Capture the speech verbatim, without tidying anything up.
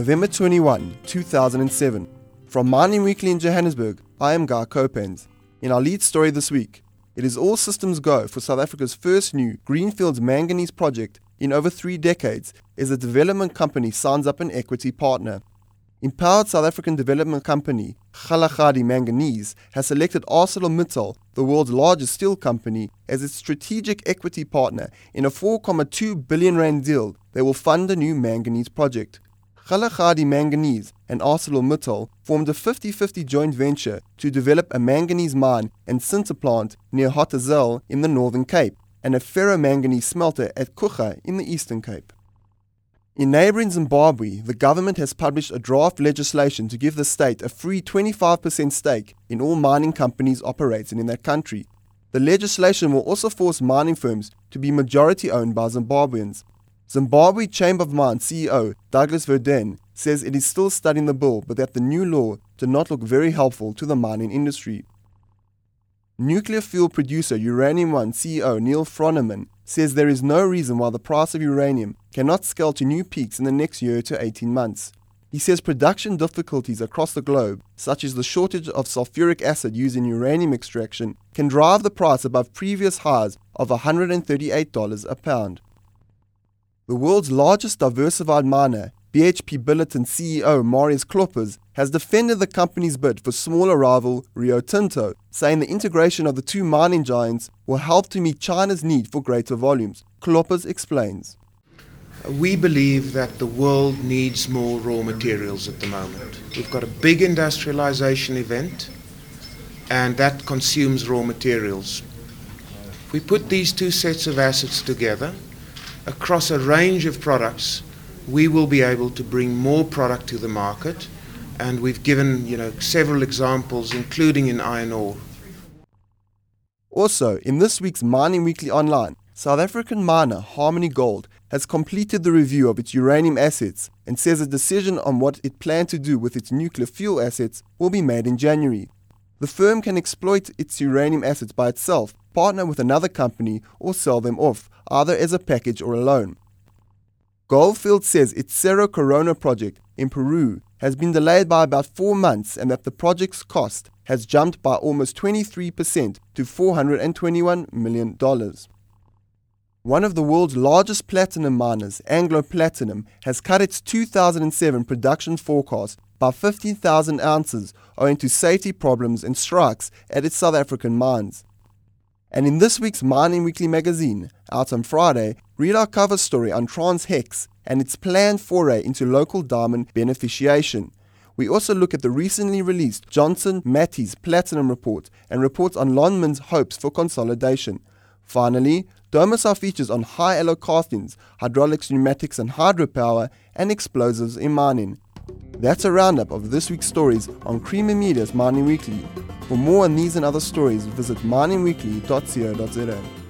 November twenty-first, two thousand seven. From Mining Weekly in Johannesburg, I am Guy Copens. In our lead story this week, it is all systems go for South Africa's first new greenfields manganese project in over three decades as a development company signs up an equity partner. Empowered South African development company Kgalagadi Manganese has selected ArcelorMittal, the world's largest steel company, as its strategic equity partner in a four point two billion rand deal that will fund a new manganese project. Kgalagadi Manganese and ArcelorMittal formed a fifty-fifty joint venture to develop a manganese mine and sinter plant near Hotazel in the Northern Cape and a ferromanganese smelter at Coega in the Eastern Cape. In neighbouring Zimbabwe, the government has published a draft legislation to give the state a free twenty-five percent stake in all mining companies operating in that country. The legislation will also force mining firms to be majority owned by Zimbabweans. Zimbabwe Chamber of Mines C E O Douglas Verden says it is still studying the bill, but that the new law did not look very helpful to the mining industry. Nuclear fuel producer Uranium One C E O Neil Froneman says there is no reason why the price of uranium cannot scale to new peaks in the next year to eighteen months. He says production difficulties across the globe, such as the shortage of sulfuric acid used in uranium extraction, can drive the price above previous highs of one hundred thirty-eight dollars a pound. The world's largest diversified miner, B H P Billiton C E O Marius Kloppers, has defended the company's bid for smaller rival Rio Tinto, saying the integration of the two mining giants will help to meet China's need for greater volumes. Kloppers explains. We believe that the world needs more raw materials at the moment. We've got a big industrialization event, and that consumes raw materials. If we put these two sets of assets together, across a range of products, we will be able to bring more product to the market, and we've given, you know, several examples, including in iron ore. Also, in this week's Mining Weekly Online, South African miner Harmony Gold has completed the review of its uranium assets and says a decision on what it plans to do with its nuclear fuel assets will be made in January. The firm can exploit its uranium assets by itself, partner with another company, or sell them off, either as a package or alone. Goldfields says its Cerro Corona project in Peru has been delayed by about four months and that the project's cost has jumped by almost twenty-three percent to four hundred twenty-one million dollars. One of the world's largest platinum miners, Anglo Platinum, has cut its two thousand seven production forecast by fifteen thousand ounces owing to safety problems and strikes at its South African mines. And in this week's Mining Weekly magazine, out on Friday, read our cover story on TransHex and its planned foray into local diamond beneficiation. We also look at the recently released Johnson Matthey's Platinum Report and reports on Lonmin's hopes for consolidation. Finally, Domicile features on high alloy castings, hydraulics, pneumatics and hydropower, and explosives in mining. That's a roundup of this week's stories on Creamer Media's Mining Weekly. For more on these and other stories, visit mining weekly dot co dot za.